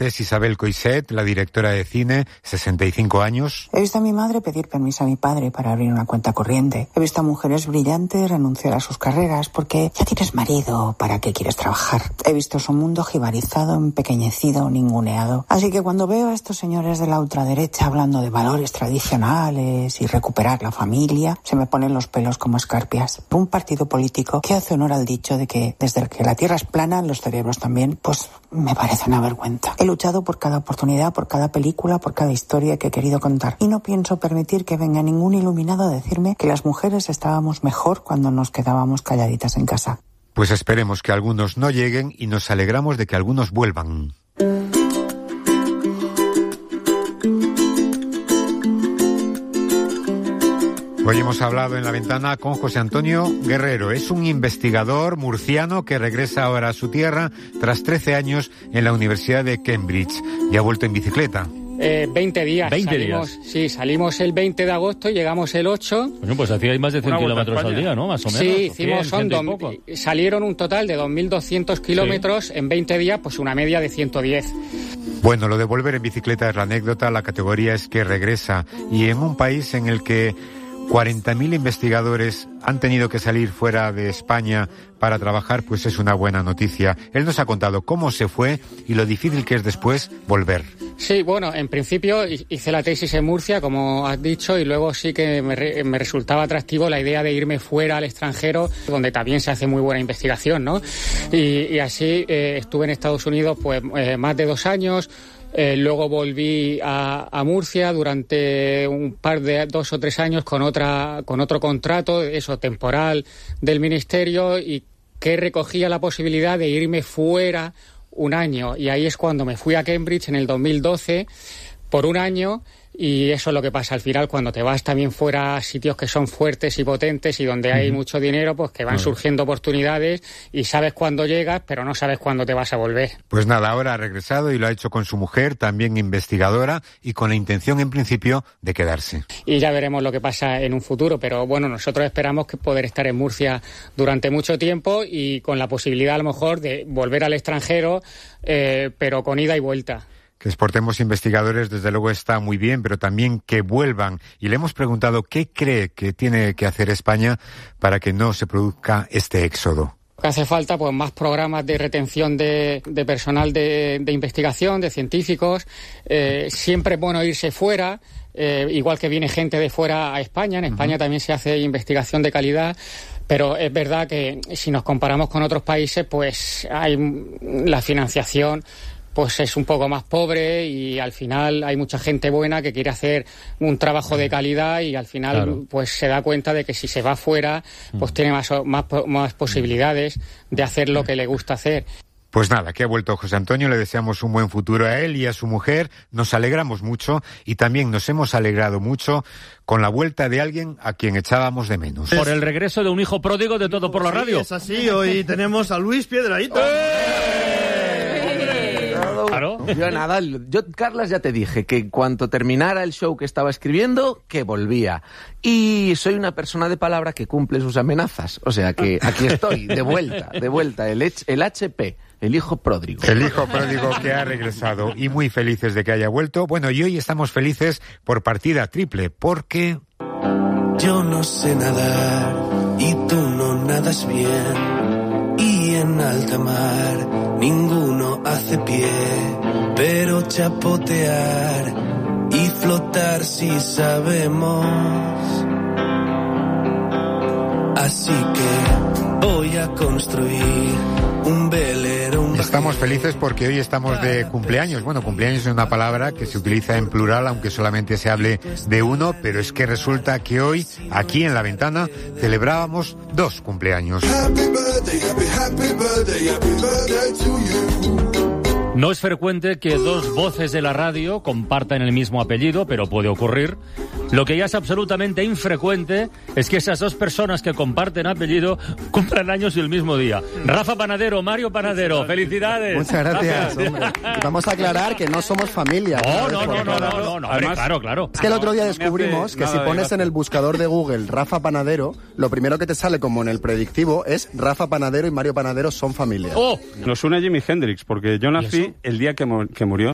es Isabel Coixet, la directora de cine, 65 años. He visto a mi madre pedir permiso a mi padre para abrir una cuenta corriente. He visto a mujeres brillantes renunciar a sus carreras porque ya tienes marido, ¿para qué quieres trabajar? He visto su mundo jibarizado, empequeñecido, ninguneado. Así que cuando veo a estos señores de la ultraderecha hablando de valores tradicionales y recuperar la familia, se me ponen los pelos como escarpias. Un partido político que hace honor al dicho de que desde que la tierra es plana, los cerebros también, pues me parece una vergüenza. He luchado por cada oportunidad, por cada película, por cada historia que he querido contar. Y no pienso permitir que venga ningún iluminado a decirme que las mujeres estábamos mejor cuando nos quedábamos calladitas en casa. Pues esperemos que algunos no lleguen y nos alegramos de que algunos vuelvan. Hoy hemos hablado en La Ventana con José Antonio Guerrero. Es un investigador murciano que regresa ahora a su tierra tras 13 años en la Universidad de Cambridge y ha vuelto en bicicleta. 20 días. 20 días. Sí, salimos el 20 de agosto y llegamos el 8. Bueno, pues hacíais más de 100 kilómetros al día, ¿no? Más o menos. Sí, hicimos, salieron un total de 2.200 kilómetros, sí. En 20 días, pues una media de 110. Bueno, lo de volver en bicicleta es la anécdota, la categoría es que regresa. Y en un país en el que 40.000 investigadores han tenido que salir fuera de España para trabajar, pues es una buena noticia. Él nos ha contado cómo se fue y lo difícil que es después volver. Sí, bueno, en principio hice la tesis en Murcia, como has dicho, y luego sí que me resultaba atractivo la idea de irme fuera al extranjero, donde también se hace muy buena investigación, ¿no? Y así estuve en Estados Unidos pues más de 2 años. Luego volví a Murcia durante un par de 2 o 3 años con otro contrato, eso temporal del ministerio, y que recogía la posibilidad de irme fuera un año. Y ahí es cuando me fui a Cambridge en el 2012 por un año. Y eso es lo que pasa al final cuando te vas también fuera a sitios que son fuertes y potentes y donde hay mucho dinero, pues que van surgiendo oportunidades y sabes cuándo llegas, pero no sabes cuándo te vas a volver. Pues nada, ahora ha regresado y lo ha hecho con su mujer, también investigadora, y con la intención en principio de quedarse. Y ya veremos lo que pasa en un futuro, pero bueno, nosotros esperamos que poder estar en Murcia durante mucho tiempo y con la posibilidad a lo mejor de volver al extranjero, pero con ida y vuelta. Que exportemos investigadores, desde luego está muy bien, pero también que vuelvan. Y le hemos preguntado qué cree que tiene que hacer España para que no se produzca este éxodo. Que hace falta pues más programas de retención de personal de investigación, de científicos. Siempre es bueno irse fuera, igual que viene gente de fuera a España. En España también se hace investigación de calidad. Pero es verdad que si nos comparamos con otros países, pues hay la financiación pues es un poco más pobre y al final hay mucha gente buena que quiere hacer un trabajo de calidad y al final pues se da cuenta de que si se va fuera pues tiene más posibilidades de hacer lo que le gusta hacer. Pues nada, que ha vuelto José Antonio, le deseamos un buen futuro a él y a su mujer, nos alegramos mucho y también nos hemos alegrado mucho con la vuelta de alguien a quien echábamos de menos. Por el regreso de un hijo pródigo de Todo por la Radio. Es así, hoy tenemos a Luis Piedrahita. Claro. Yo, Carlas, ya te dije que en cuanto terminara el show que estaba escribiendo, que volvía. Y soy una persona de palabra que cumple sus amenazas. O sea que aquí estoy, de vuelta. El HP, el hijo pródigo. El hijo pródigo que ha regresado y muy felices de que haya vuelto. Bueno, y hoy estamos felices por partida triple, porque... Yo no sé nadar y tú no nadas bien. Y en alta mar ninguno hace pie, pero chapotear y flotar sí sabemos. Así que voy a construir un velero. Estamos felices porque hoy estamos de cumpleaños. Bueno, cumpleaños es una palabra que se utiliza en plural, aunque solamente se hable de uno, pero es que resulta que hoy, aquí en La Ventana, celebrábamos 2 cumpleaños. No es frecuente que 2 voces de la radio compartan el mismo apellido, pero puede ocurrir. Lo que ya es absolutamente infrecuente es que esas 2 personas que comparten apellido cumplan años y el mismo día. Rafa Panadero, Mario Panadero, felicidades. Muchas gracias, hombre. Vamos a aclarar que no somos familia. No. Además, claro. Es que el otro día descubrimos que si pones en el buscador de Google Rafa Panadero, lo primero que te sale como en el predictivo es Rafa Panadero y Mario Panadero son familia. Nos une Jimi Hendrix, porque yo nací el día que murió.